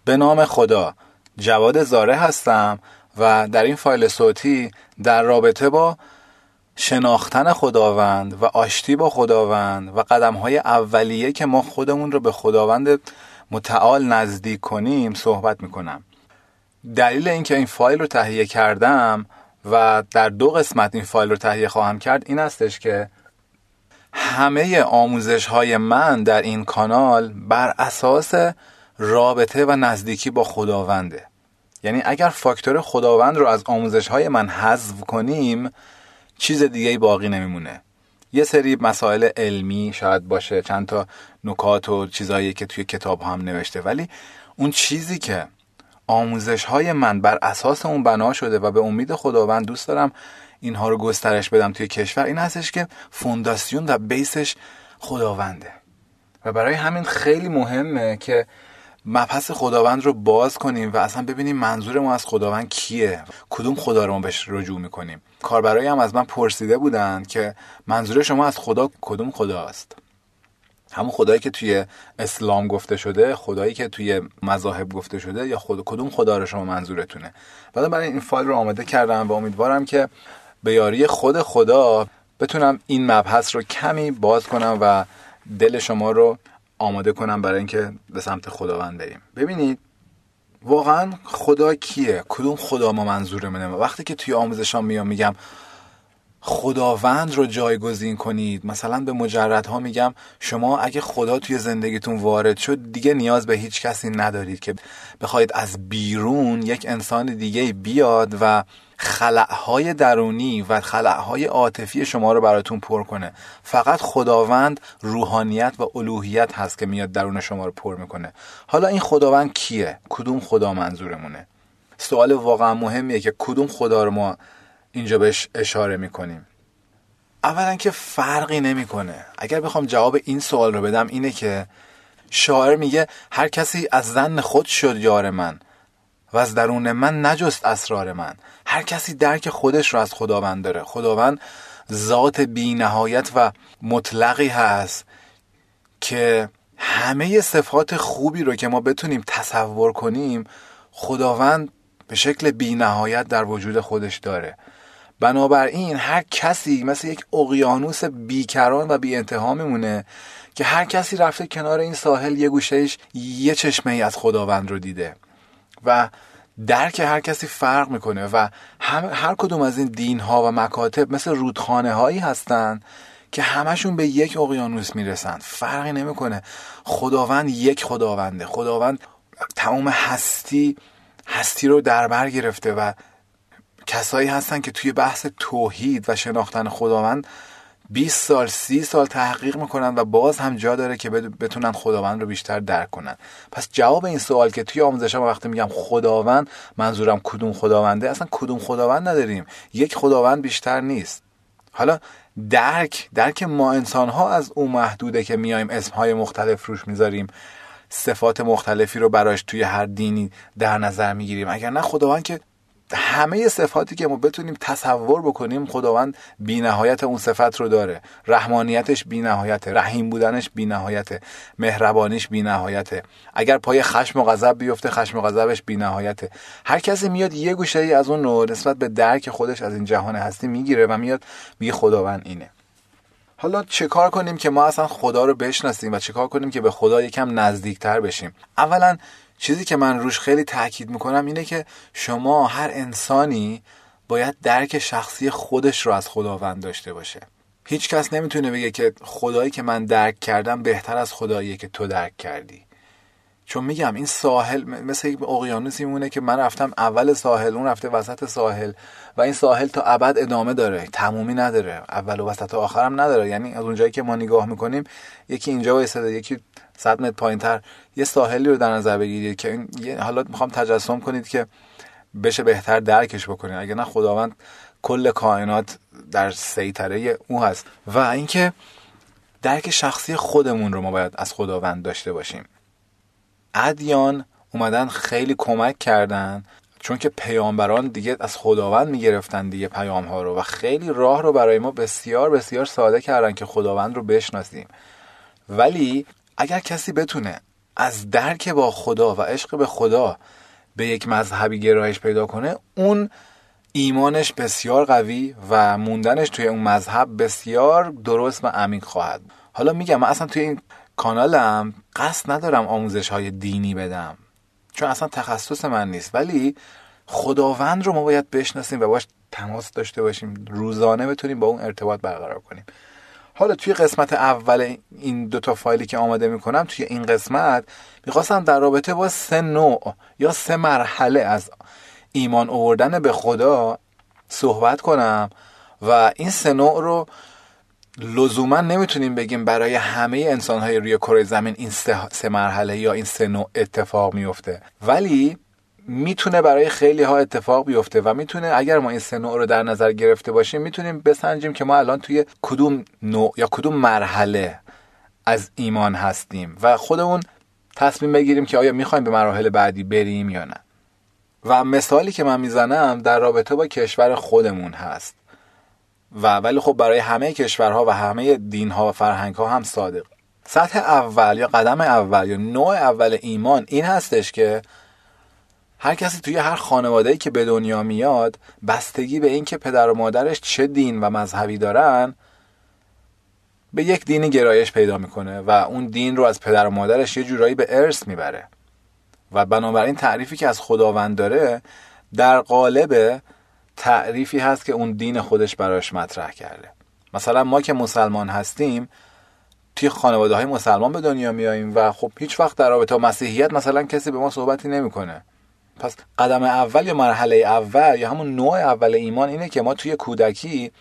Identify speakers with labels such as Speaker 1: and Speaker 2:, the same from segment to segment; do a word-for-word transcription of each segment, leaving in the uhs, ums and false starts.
Speaker 1: به نام خدا، جواد زاره هستم و در این فایل صوتی در رابطه با شناختن خداوند و آشتی با خداوند و قدم‌های اولیه که ما خودمون رو به خداوند متعال نزدیک کنیم صحبت میکنم. دلیل اینکه این فایل رو تهیه کردم و در دو قسمت این فایل رو تهیه خواهم کرد این هستش که همه آموزش‌های من در این کانال بر اساس رابطه و نزدیکی با خداونده. یعنی اگر فاکتور خداوند رو از آموزش‌های من حذف کنیم چیز دیگه‌ای باقی نمیمونه. یه سری مسائل علمی شاید باشه، چند تا نکات و چیزایی که توی کتاب هم نوشته، ولی اون چیزی که آموزش‌های من بر اساس اون بنا شده و به امید خداوند دوست دارم اینها رو گسترش بدم توی کشور، این هستش که فونداسیون و بیسش خداونده. و برای همین خیلی مهمه که مبحث خداوند رو باز کنیم و اصلا ببینیم منظور ما از خداوند کیه، کدوم خدا رو ما بهش رجوع میکنیم. کاربرایی هم از من پرسیده بودن که منظور شما از خدا کدوم خداست؟ همون خدایی که توی اسلام گفته شده، خدایی که توی مذاهب گفته شده، یا خود کدوم خدا رو شما منظورتونه؟ بعد برای این فایل رو آماده کردم و امیدوارم که به یاری خود خدا بتونم این مبحث رو کمی باز کنم و دل شما رو آماده کنم برای اینکه به سمت خداوند بریم. ببینید واقعا خدا کیه؟ کدوم خدا ما منظورمونه؟ وقتی که توی آموزشام میام میگم خداوند رو جایگزین کنید، مثلا به مجردها میگم شما اگه خدا توی زندگیتون وارد شد دیگه نیاز به هیچ کسی ندارید که بخواید از بیرون یک انسان دیگه بیاد و خلأهای درونی و خلأهای عاطفی شما رو براتون پر کنه. فقط خداوند روحانیت و الوهیت هست که میاد درون شما رو پر میکنه. حالا این خداوند کیه؟ کدوم خدا منظورمونه؟ سوال واقعا مهمیه که کدوم خدا رو ما اینجا بهش اشاره میکنیم. اولا که فرقی نمیکنه. اگر بخوام جواب این سوال رو بدم اینه که شاعر میگه هر کسی از ظن خود شد یار من و از درون من نجست اسرار من. هر کسی درک خودش رو از خداوند داره. خداوند ذات بی نهایت و مطلقی هست که همه صفات خوبی رو که ما بتونیم تصور کنیم خداوند به شکل بی نهایت در وجود خودش داره. بنابراین هر کسی مثل یک اقیانوس بیکران و بی انتها میمونه که هر کسی رفته کنار این ساحل یه گوشهش یه چشمه ای از خداوند رو دیده و درک هر کسی فرق میکنه و هم هر کدوم از این دین ها و مکاتب مثل رودخانه هایی هستن که همشون به یک اقیانوس میرسن. فرقی نمیکنه. خداوند یک خداونده. خداوند تمام هستی هستی رو در بر گرفته و کسایی هستن که توی بحث توحید و شناختن خداوند بیست سال سی سال تحقیق میکنن و باز هم جا داره که بتونن خداوند رو بیشتر درک کنن. پس جواب این سوال که توی آموزشام وقتی میگم خداوند منظورم کدوم خداونده، اصلا کدوم خداوند نداریم. یک خداوند بیشتر نیست. حالا درک درک ما انسان ها از اون محدوده که میایم اسمهای مختلف روش میذاریم، صفات مختلفی رو براش توی هر دینی در نظر میگیریم. اگر نه خداوند که همه صفاتی که ما بتونیم تصور بکنیم خداوند بی نهایت اون صفت رو داره. رحمانیتش بی نهایته، رحیم بودنش بی نهایته، مهربانیش بی نهایته. اگر پای خشم و غضب بیفته خشم و غضبش بی نهایته. هر کسی میاد یه گوشه ای از اون نور نسبت به درک خودش از این جهان هستی میگیره و میاد میگه خداوند اینه. حالا چه کار کنیم که ما اصلا خدا رو بشناسیم و چه کار کنیم که به خدا یکم نزدیکتر بشیم؟ اولا چیزی که من روش خیلی تاکید میکنم اینه که شما هر انسانی باید درک شخصی خودش رو از خداوند داشته باشه. هیچ کس نمیتونه بگه که خدایی که من درک کردم بهتر از خداییه که تو درک کردی. چون میگم این ساحل مثل یک اقیانوسی میمونه که من رفتم اول ساحل، اون رفته وسط ساحل و این ساحل تا ابد ادامه داره، تمومی نداره، اول و وسط و آخرم نداره. یعنی از اونجایی که ما نگاه میکنیم یکی اینجا وایساده، یکی صد متر پایینتر یه ساحلی رو در نظر بگیرید که این حالا میخوام تجسم کنید که بشه بهتر درکش بکنید. اگه نه خداوند کل کائنات در سیطره او هست. و اینکه درک شخصی خودمون رو ما باید از خداوند داشته باشیم. ادیان اومدن خیلی کمک کردن چون که پیامبران دیگه از خداوند میگرفتن دیگه پیام ها رو و خیلی راه رو برای ما بسیار بسیار ساده کردن که خداوند رو بشناسیم. ولی اگر کسی بتونه از درک با خدا و عشق به خدا به یک مذهبی گرایش پیدا کنه، اون ایمانش بسیار قوی و موندنش توی اون مذهب بسیار درست و عمیق خواهد. حالا میگم من اصلا توی این کانالم قصد ندارم آموزش های دینی بدم، چون اصلا تخصص من نیست، ولی خداوند رو ما باید بشناسیم و باش تماس داشته باشیم، روزانه بتونیم با اون ارتباط برقرار کنیم. حالا توی قسمت اول این دوتا فایلی که آماده میکنم، توی این قسمت میخواستم در رابطه با سه نوع یا سه مرحله از ایمان آوردن به خدا صحبت کنم و این سه نوع رو لزوما نمیتونیم بگیم برای همه انسان‌های روی کره زمین این سه, سه مرحله یا این سه نوع اتفاق میفته، ولی میتونه برای خیلی ها اتفاق بیفته و میتونه اگر ما این سه نوع رو در نظر گرفته باشیم میتونیم بسنجیم که ما الان توی کدوم نوع یا کدوم مرحله از ایمان هستیم و خودمون تصمیم بگیریم که آیا میخوایم به مراحل بعدی بریم یا نه. و مثالی که من میزنم در رابطه با کشور خودمون هست و ولی خب برای همه کشورها و همه دینها و فرهنگها هم صادق. سطح اول یا قدم اول یا نوع اول ایمان این هستش که هر کسی توی هر خانواده‌ای که به دنیا میاد، بستگی به این که پدر و مادرش چه دین و مذهبی دارن، به یک دینی گرایش پیدا میکنه و اون دین رو از پدر و مادرش یه جورایی به ارث میبره و بنابراین تعریفی که از خداوند داره در قالب تعریفی هست که اون دین خودش براش مطرح کرده. مثلا ما که مسلمان هستیم توی خانواده های مسلمان به دنیا میاییم و خب هیچ وقت در رابطه با مسیحیت مثلا کسی به ما صحبتی نمیکنه. پس قدم اول یا مرحله اول یا همون نوع اول ایمان اینه که ما توی کودکی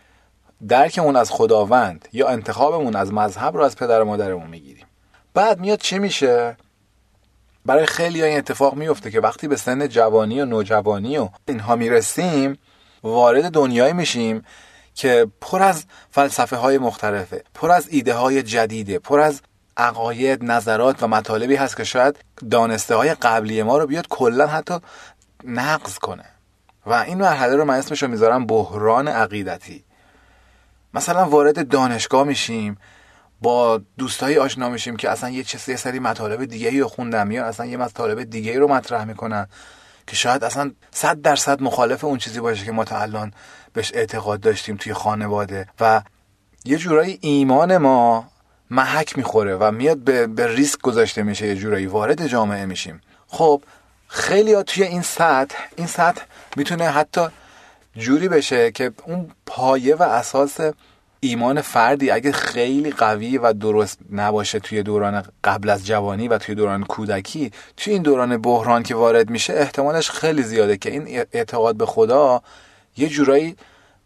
Speaker 1: درکمون از خداوند یا انتخابمون از مذهب رو از پدر و مادرمون میگیریم. بعد میاد چی میشه؟ برای خیلی ها این اتفاق میفته که وقتی به سن جوانی و نوجوانی و اینها میرسیم، وارد دنیایی میشیم که پر از فلسفه های مختلفه، پر از ایده های جدیده، پر از عقاید، نظرات و مطالبی هست که شاید دانسته های قبلی ما رو بیاد کلا حتی نقض کنه و این مرحله رو من اسمشو میذارم بحران عقیدتی. مثلا وارد دانشگاه میشیم، با دوستایی آشنا میشیم که اصلا یه چیزی، یه سری مطالب دیگه‌ای رو خوندن، یا اصلا یه مطالب دیگه‌ای رو مطرح میکنن که شاید اصلا صد درصد مخالف اون چیزی باشه که ما تا الان بهش اعتقاد داشتیم توی خانواده و یه جورایی ایمان ما محک میخوره و میاد به, به ریسک گذاشته میشه، یه جورایی وارد جامعه میشیم. خب خیلی ها توی این سطح این سطح میتونه حتی جوری بشه که اون پایه و اساس ایمان فردی اگه خیلی قوی و درست نباشه توی دوران قبل از جوانی و توی دوران کودکی، توی این دوران بحران که وارد میشه احتمالش خیلی زیاده که این اعتقاد به خدا یه جورایی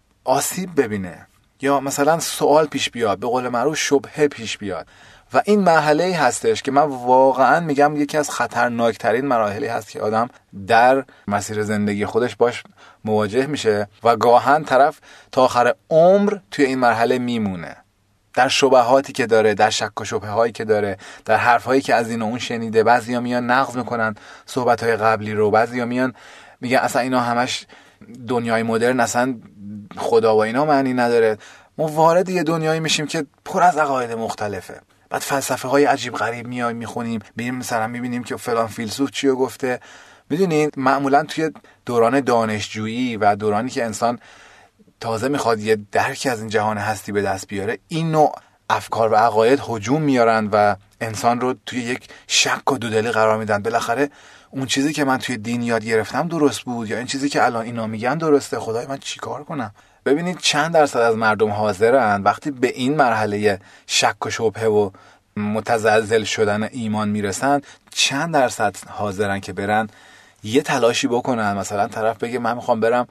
Speaker 1: آسیب ببینه یا مثلا سوال پیش بیاد، به قول معروف شبهه پیش بیاد و این مرحله‌ای هستش که من واقعا میگم یکی از خطرناکترین مراحلی هست که آدم در مسیر زندگی خودش باش مواجه میشه و گاهن طرف تا آخر عمر توی این مرحله میمونه، در شبهاتی که داره، در شک و شبهه هایی که داره، در حرف هایی که از این و اون شنیده. بعضیا میان نقض میکنن صحبت های قبلی رو، بعضیا میان میگن اصلا اینا همش دنیای مدرن، اصلا خدا و اینا معنی نداره. ما وارد یه دنیایی میشیم که پر از عقاید مختلفه، بعد فلسفه های عجیب غریب میایم میخونیم، میریم مثلا میبینیم که فلان فیلسوف چیو گفته. میدونید معمولا توی دوران دانشجویی و دورانی که انسان تازه میخواد یه درکی از این جهان هستی به دست بیاره، این نوع افکار و عقاید هجوم میارن و انسان رو توی یک شک و دودلی قرار میدن. بالاخره اون چیزی که من توی دین یاد گرفتم درست بود یا این چیزی که الان اینا میگن درسته، خدای من چیکار کنم؟ ببینید چند درصد از مردم حاضرن وقتی به این مرحله شک و شبهه و متزلزل شدن ایمان میرسن، چند درصد حاضرن که برن یه تلاشی بکنن. مثلا طرف بگه من میخوام برم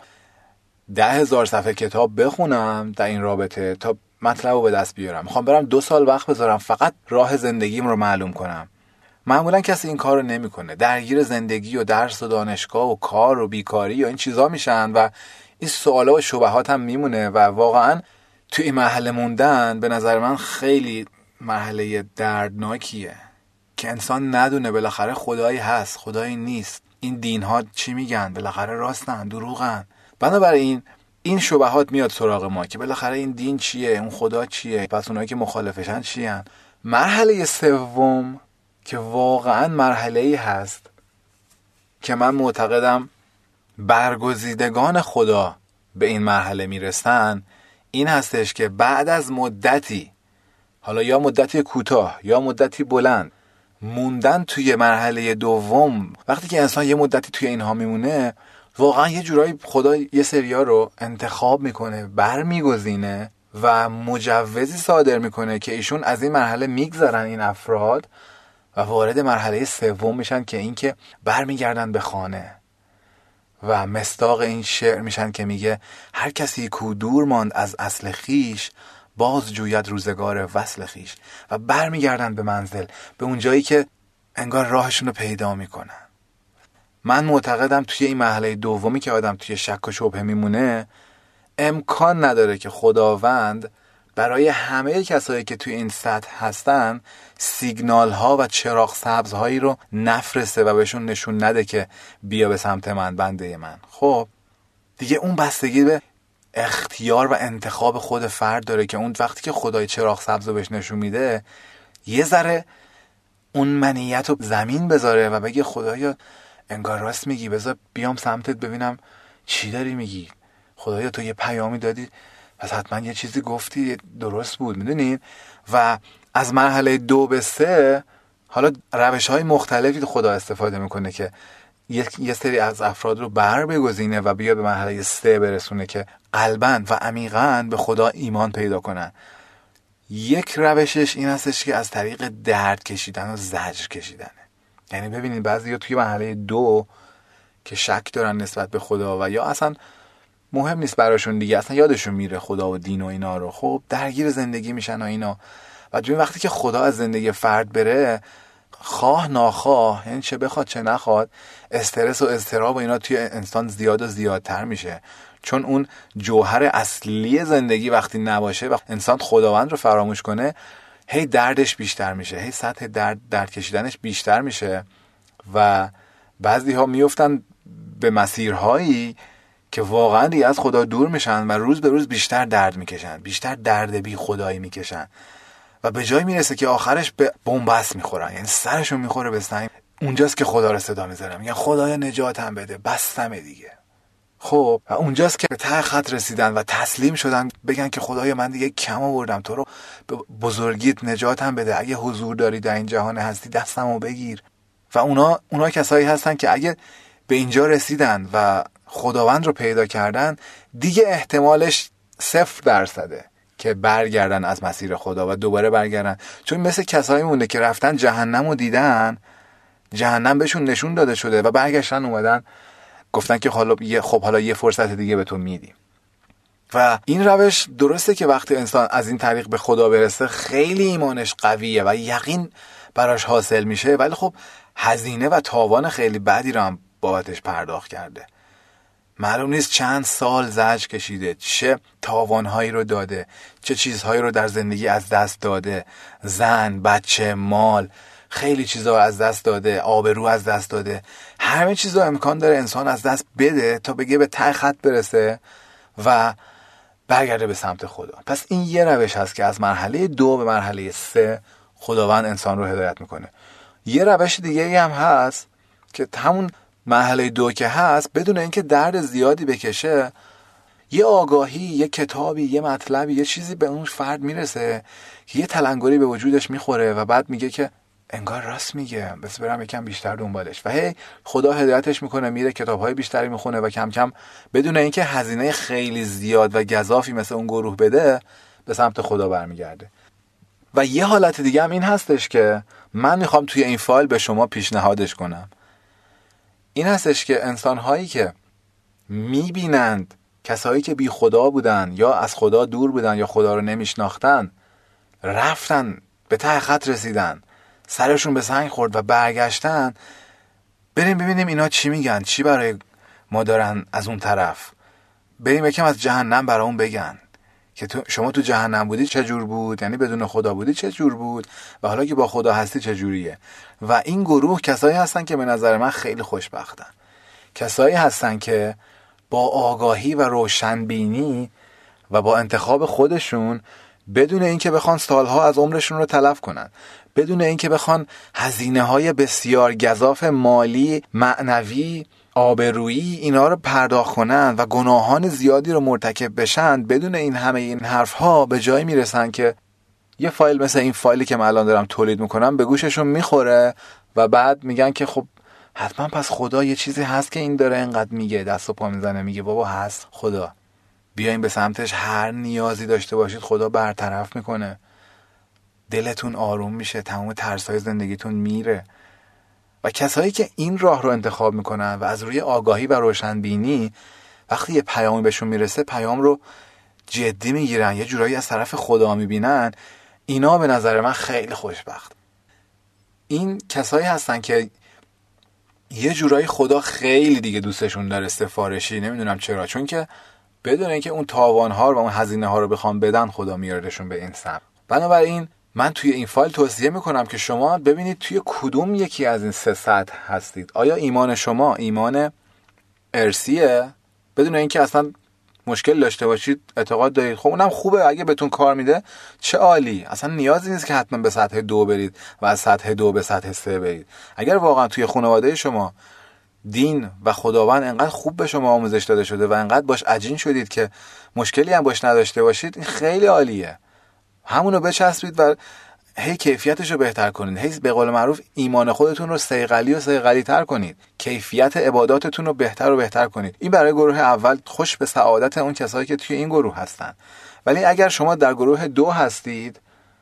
Speaker 1: ده هزار صفحه کتاب بخونم در این رابطه تا مطلب رو به دست بیارم، میخوام برم دو سال وقت بذارم فقط راه زندگیم رو معلوم کنم. معمولا کسی این کار رو نمی کنه، درگیر زندگی و درس و دانشگاه و کار و بیکاری و این چیزا میشن و این سوالا و شبهات هم میمونه و واقعا توی این مرحله موندن به نظر من خیلی مرحله دردناکیه که انسان ندونه بالاخره خدایی هست، خدایی نیست، این دین ها چی میگن، بالاخره راستن دروغن. بنابراین این شبهات میاد سراغ ما که بالاخره این دین چیه، اون خدا چیه، پس اونایی که مخالفشن چیان. مرحله سوم که واقعا مرحله‌ای هست که من معتقدم برگزیدگان خدا به این مرحله میرسن، این هستش که بعد از مدتی، حالا یا مدتی کوتاه یا مدتی بلند، موندن توی مرحله دوم، وقتی که انسان یه مدتی توی اینها میمونه، واقعا یه جورایی خدا یه سریا رو انتخاب میکنه، برمیگزینه و مجوزی صادر میکنه که ایشون از این مرحله میگذرن این افراد و وارد مرحله سوم میشن که این که برمیگردن به خانه و مصداق این شعر میشن که میگه هر کسی کو دور ماند از اصل خیش، باز جوید روزگار وصل خیش. و برمیگردن به منزل، به اون جایی که انگار راهشون رو پیدا میکنن. من معتقدم توی این مرحله دومی که آدم توی شک و شبهه میمونه، امکان نداره که خداوند برای همه کسایی که توی این سطح هستن سیگنال ها و چراغ سبز هایی رو نفرسته و بهشون نشون نده که بیا به سمت من، بنده من. خب دیگه اون بستگی به اختیار و انتخاب خود فرد داره که اون وقتی که خدای چراغ سبز رو بهش نشون میده، یه ذره اون منیت رو زمین بذاره و بگه خدایا انگار راست میگی، بذار بیام سمتت ببینم چی داری میگی. خدایا تو یه پیامی دادی، پس حتما یه چیزی گفتی درست بود، میدونین. و از مرحله دو به سه حالا روش های مختلفی خدا استفاده میکنه که یه سری از افراد رو بر بگزینه و بیا به مرحله سه برسونه که قلباً و عمیقاً به خدا ایمان پیدا کنن. یک روشش این هستش که از طریق درد کشیدن و زجر کشیدنه. یعنی ببینید بعضیا توی مرحله دو که شک دارن نسبت به خدا و یا اصلا مهم نیست براشون دیگه، اصلا یادشون میره خدا و دین و اینا رو، خب درگیر زندگی میشن و اینا. و دوی وقتی که خدا از زندگی فرد بره، خواه ناخواه، یعنی چه بخواد چه نخواد، استرس و اضطراب و اینا توی انسان زیاد و زیادتر میشه، چون اون جوهر اصلی زندگی وقتی نباشه و انسان خداوند رو فراموش کنه، هی دردش بیشتر میشه، هی سطح درد درد کشیدنش بیشتر میشه و بعضی ها میفتن به مسیرهایی که واقعا دیگه از خدا دور میشن و روز به روز بیشتر درد میکشن، بیشتر درد بی خدایی میکشن و به جای میرسه که آخرش به بن‌بست میخورن، یعنی سرشون میخوره به سنگ. اونجاست که خدا رو صدا میزنن، میگن خدایا نجاتم بده، بستمه دیگه. خب و اونجاست که به ته خط رسیدن و تسلیم شدن، بگن که خدایا من دیگه کم آوردم، تو رو به بزرگیت نجاتم بده، اگه حضور داری در این جهان هستی دستمو بگیر. و اونا اونا کسایی هستن که اگه به اینجا رسیدن و خداوند رو پیدا کردن، دیگه احتمالش صفر درصده که برگردن از مسیر خدا و دوباره برگردن. چون مثل کسایی مونده که رفتن جهنم رو دیدن، جهنم بهشون نشون داده شده و برگشتن اومدن گفتن که حالا خب حالا یه فرصت دیگه به تو میدیم. و این روش درسته که وقتی انسان از این طریق به خدا برسه خیلی ایمانش قویه و یقین براش حاصل میشه، ولی خب هزینه و تاوان خیلی بدی رو هم بابتش پرداخت کرده. معلوم نیست چند سال زجر کشیده، چه تاوانهایی رو داده، چه چیزهایی رو در زندگی از دست داده، زن، بچه، مال، خیلی چیزها از دست داده، آبرو از دست داده. همه چیزها امکان داره انسان از دست بده تا بگه به ته خط برسه و برگرده به سمت خدا. پس این یه روش هست که از مرحله دو به مرحله سه خداوند انسان رو هدایت میکنه. یه روش دیگه هم هست که همون مرحله دو که هست، بدون اینکه درد زیادی بکشه، یه آگاهی، یه کتابی، یه مطلبی، یه چیزی به اون فرد میرسه که یه تلنگری به وجودش میخوره و بعد میگه که انگار راست میگه، بس برم یکم بیشتر دنبالش. و هی خدا هدایتش میکنه، میره کتابهای بیشتری میخونه و کم کم بدون اینکه هزینه خیلی زیاد و گزافی مثل اون گروه بده به سمت خدا برمیگرده. و یه حالت دیگه هم این هستش که من میخوام توی این فایل به شما پیشنهادش کنم. این هستش که انسان‌هایی که می‌بینند کسایی که بی خدا بودن یا از خدا دور بودن یا خدا رو نمیشناختن، رفتن به ته خط رسیدن، سرشون به سنگ خورد و برگشتن، بریم ببینیم اینا چی میگن، چی برای ما دارن از اون طرف. بریم یکم از جهنم برامون بگن که تو شما تو جهنم بودی چه جور بود، یعنی بدون خدا بودی چه جور بود و حالا که با خدا هستی چه جوریه. و این گروه کسایی هستن که به نظر من خیلی خوشبختن، کسایی هستن که با آگاهی و روشنبینی و با انتخاب خودشون، بدون اینکه بخوان سالها از عمرشون رو تلف کنن، بدون اینکه بخوان هزینه‌های بسیار گزاف مالی، معنوی، آبرویی اینا رو پرداخت کنن و گناهان زیادی رو مرتکب بشن، بدون این همه این حرف‌ها به جایی میرسن که یه فایل مثل این فایلی که من الان دارم تولید میکنم به گوششون میخوره و بعد میگن که خب حتما پس خدا یه چیزی هست که این داره اینقدر میگه، دست و پا میزنه میگه بابا هست خدا، بیاین به سمتش، هر نیازی داشته باشید خدا برطرف میکنه، دلتون آروم میشه، تمام ترسای زندگیتون میره. و کسایی که این راه رو انتخاب میکنن و از روی آگاهی و روشنبینی وقتی یه پیامی بهشون میرسه پیام رو جدی میگیرن، یه جورایی از طرف خدا میبینن، اینا به نظر من خیلی خوشبخت. این کسایی هستن که یه جورایی خدا خیلی دیگه دوستشون داره، سفارشی، نمیدونم چرا، چون که بدون اینکه اون تاوان‌ها و اون هزینه‌ها رو بخوام بدن خدا میاردشون به این سمت. بنابراین من توی این فایل توصیه میکنم که شما ببینید توی کدوم یکی از این سه سطح هستید. آیا ایمان شما ایمان ارثیه بدون اینکه اصلا مشکل داشته باشید، اعتقاد دارید، خب اونم خوبه، اگه بهتون کار میده چه عالی، اصلا نیازی نیست که حتما به سطح دو برید و از سطح دو به سطح سه برید. اگر واقعا توی خانواده شما دین و خداوند انقدر خوب به شما آموزش داده شده و انقدر باش عجین شدید که مشکلی هم باش نداشته باشید، این خیلی عالیه. همونو بچسبید و هی کیفیتش رو بهتر کنید، هی به قول معروف ایمان خودتون رو صیقلی و صیقلی تر کنید، کیفیت عباداتتون رو بهتر و بهتر کنید. این برای گروه اول، خوش به سعادت اون کسایی که توی این گروه هستن. ولی اگر شما در گروه دو هستید،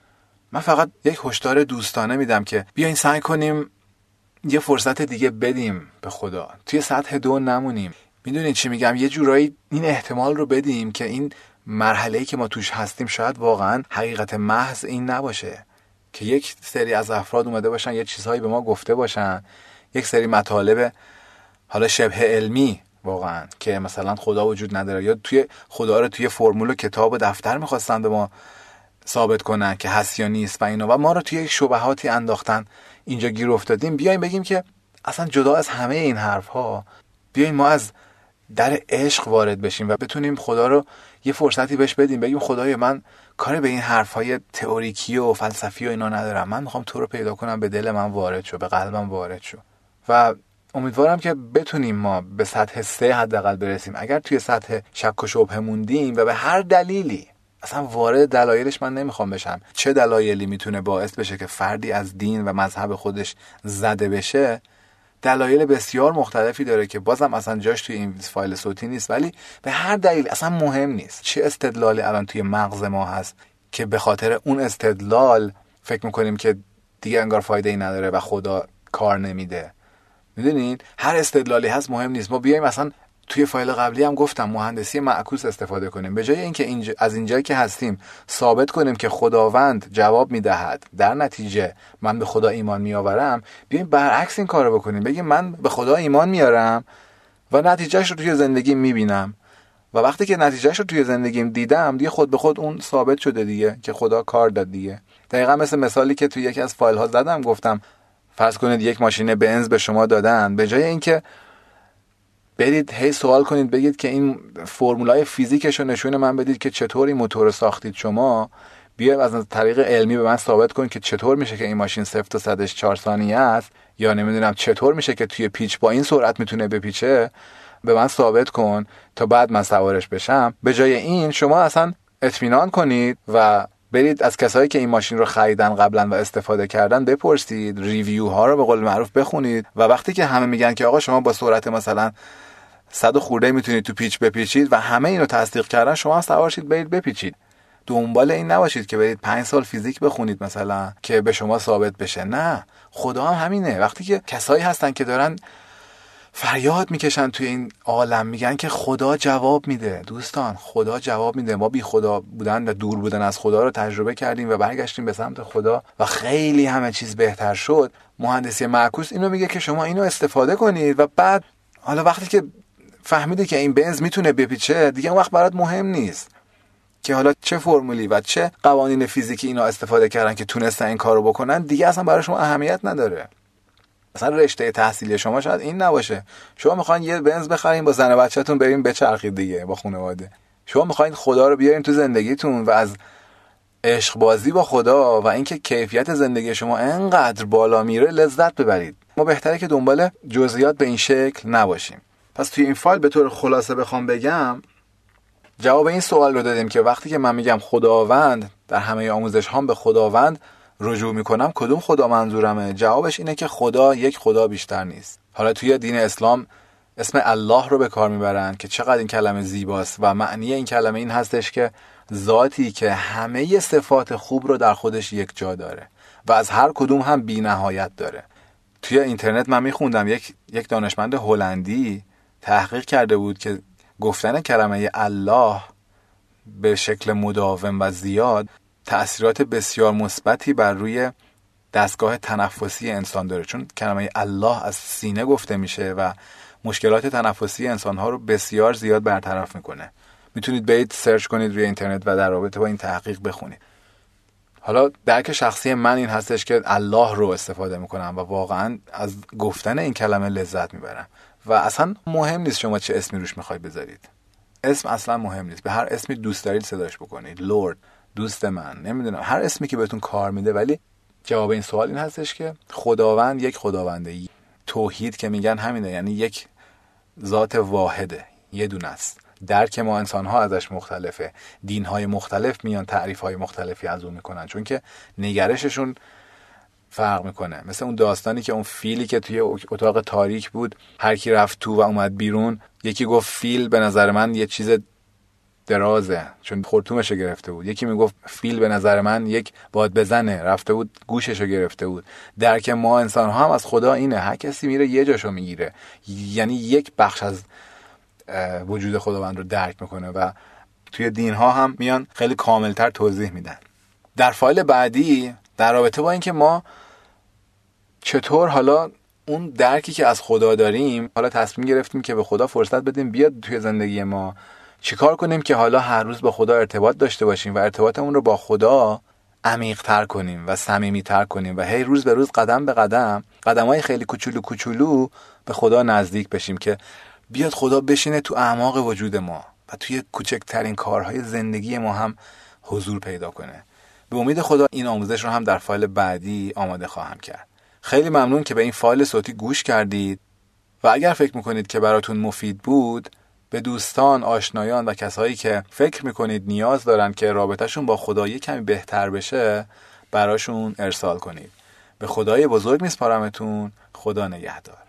Speaker 1: من فقط یک هشدار دوستانه میدم که بیاین سعی کنیم یه فرصت دیگه بدیم به خدا، توی سطح دو نمونیم. میدونین چی میگم؟ یه جورایی این احتمال رو بدیم که این مرحله‌ای که ما توش هستیم شاید واقعا حقیقت محض این نباشه، که یک سری از افراد اومده باشن یه چیزهایی به ما گفته باشن، یک سری مطالب حالا شبه علمی واقعا که مثلا خدا وجود نداره، یا توی خدا رو توی فرمول و کتاب و دفتر میخواستن به ما ثابت کنن که هست یا نیست و اینا، و ما رو توی یک شبهاتی انداختن، اینجا گیر افتادیم. بیایم بگیم که اصلا جدا از همه این حرف ها، بیایم ما از در عشق وارد بشیم و بتونیم خدا رو یه فرصتی بهش بدیم، بگیم خدایا من کاری به این حرفای تئوریکی و فلسفی و اینا ندارم، من میخوام تو رو پیدا کنم، به دل من وارد شو، به قلبم وارد شو. و امیدوارم که بتونیم ما به سطح سه حداقل برسیم. اگر توی سطح شک و شبهه موندیم و به هر دلیلی، اصلا وارد دلایلش من نمیخوام بشم، چه دلایلی میتونه باعث بشه که فردی از دین و مذهب خودش زده بشه، دلایل بسیار مختلفی داره که بازم اصلا جاش توی این فایل صوتی نیست، ولی به هر دلیل اصلا مهم نیست چه استدلالی الان توی مغز ما هست که به خاطر اون استدلال فکر میکنیم که دیگه انگار فایده ای نداره و خدا کار نمیده. میدونین هر استدلالی هست مهم نیست. ما بیایم اصلا توی فایل قبلی هم گفتم مهندسی معکوس استفاده کنیم، به جای اینکه اینج... از اینجایی که هستیم ثابت کنیم که خداوند جواب میدهد، در نتیجه من به خدا ایمان میآورم، بیایم برعکس این کارو بکنیم، بگیم من به خدا ایمان میارم و نتیجهش رو توی زندگیم میبینم، و وقتی که نتیجهش رو توی زندگیم دیدم دیگه خود به خود اون ثابت شده دیگه که خدا کار داد دیگه. دقیقاً مثل مثالی که توی یکی از فایل ها زدم، گفتم فرض کنید یک ماشین بنز به شما دادن، به جای اینکه برید هی سوال کنید بگید که این فرمولای فیزیکش رو نشون من بدید که چطور این موتور ساختید شما، بیاید از طریق علمی به من ثابت کنید که چطور میشه که این ماشین صفر تا صدش چهار ثانیه است، یا نمیدونم چطور میشه که توی پیچ با این سرعت میتونه بپیچه، به من ثابت کن تا بعد من سوارش بشم. به جای این شما اصلا اطمینان کنید و برید از کسایی که این ماشین رو خریدن قبلا و استفاده کردن بپرسید، ریویو ها رو به قول معروف بخونید، و وقتی که همه میگن که آقا شما با سرعت مثلا صد خورده میتونید تو پیچ بپیچید و همه اینو تصدیق کردن، شما هم سوار شید برید بپیچید. دنبال این نباشید که برید پنج سال فیزیک بخونید مثلا که به شما ثابت بشه. نه، خدا هم همینه. وقتی که کسایی هستن که دارن فریاد میکشن توی این عالم، میگن که خدا جواب میده، دوستان خدا جواب میده. ما بی خدا بودن و دور بودن از خدا رو تجربه کردیم و برگشتیم به سمت خدا و خیلی همه چیز بهتر شد. مهندسی معکوس اینو میگه که شما اینو استفاده کنید و بعد حالا وقتی که فهمیدی که این بنز میتونه بپیچه، دیگه اون وقت برات مهم نیست که حالا چه فرمولی و چه قوانین فیزیکی اینا استفاده کردن که تونستن این کارو بکنن، دیگه اصلا برای شما اهمیت نداره. مثلا رشته تحصیلی شما شاید این نباشه، شما میخواین یه بنز بخرین با زن و بچه‌تون بریم بچرخید دیگه با خانواده، شما میخواین خدا رو بیارین تو زندگیتون و از عشق بازی با خدا و اینکه کیفیت زندگی شما انقدر بالا میره لذت ببرید. ما بهتره که دنبال جزئیات به این شکل نباشیم. پس توی این فایل به طور خلاصه بخوام بگم، جواب این سوال رو دادیم که وقتی که من میگم خداوند، در همه آموزش هام به خداوند رجوع میکنم، کدوم خدا منظورمه؟ جوابش اینه که خدا یک خدا بیشتر نیست. حالا توی دین اسلام اسم الله رو به کار میبرن که چقدر این کلمه زیباست و معنی این کلمه این هستش که ذاتی که همه صفات خوب رو در خودش یک جا داره و از هر کدوم هم بی نهایت داره. توی اینترنت من میخوندم یک یک دانشمند هلندی تحقیق کرده بود که گفتن کلمه الله به شکل مداوم و زیاد تأثیرات بسیار مثبتی بر روی دستگاه تنفسی انسان داره، چون کلمه الله از سینه گفته میشه و مشکلات تنفسی انسانها رو بسیار زیاد برطرف میکنه. میتونید برید سرچ کنید روی اینترنت و در رابطه با این تحقیق بخونید. حالا درک شخصی من این هستش که الله رو استفاده میکنم و واقعا از گفتن این کلمه لذت میبرم و اصلا مهم نیست شما چه اسمی روش میخواید بذارید. اسم اصلا مهم نیست. به هر اسمی دوست دارید صداش بکنید. لورد، دوست من، نمیدونم، هر اسمی که بهتون کار میده. ولی جواب این سوال این هستش که خداوند یک خداونده. توحید که میگن همینه، یعنی یک ذات واحده، یه دونه است. درک ما انسان ها ازش مختلفه. دین های مختلف میان تعریف های مختلفی از اون میکنن، چون که نگرششون فرق میکنه. مثل اون داستانی که اون فیلی که توی اتاق تاریک بود، هر کی رفت تو و اومد بیرون، یکی گفت فیل به نظر من یه چیز درازه چون خرطومشو گرفته بود، یکی میگفت فیل به نظر من یک باد بزنه، رفته بود گوششو گرفته بود. درک ما انسان ها هم از خدا اینه، هر کسی میره یه جاشو میگیره، یعنی یک بخش از وجود خداوند رو درک میکنه و توی دین ها هم میان خیلی کاملتر توضیح میدن. در فایل بعدی در رابطه با اینکه ما چطور حالا اون درکی که از خدا داریم، حالا تصمیم گرفتیم که به خدا فرصت بدیم بیاد توی زندگی ما، چیکار کنیم که حالا هر روز با خدا ارتباط داشته باشیم و ارتباطمون رو با خدا عمیق‌تر کنیم و صمیمی‌تر کنیم و هی روز به روز قدم به قدم، قدم‌های خیلی کوچولو کوچولو به خدا نزدیک بشیم که بیاد خدا بشینه تو اعماق وجود ما و توی کوچکترین کارهای زندگی ما هم حضور پیدا کنه. به امید خدا این آموزش رو هم در فایل بعدی آماده خواهم کرد. خیلی ممنون که به این فایل صوتی گوش کردید و اگر فکر میکنید که براتون مفید بود، به دوستان، آشنایان و کسایی که فکر میکنید نیاز دارن که رابطهشون با خدا یک کمی بهتر بشه براشون ارسال کنید. به خدای بزرگ میسپارمتون. خدا نگهدار.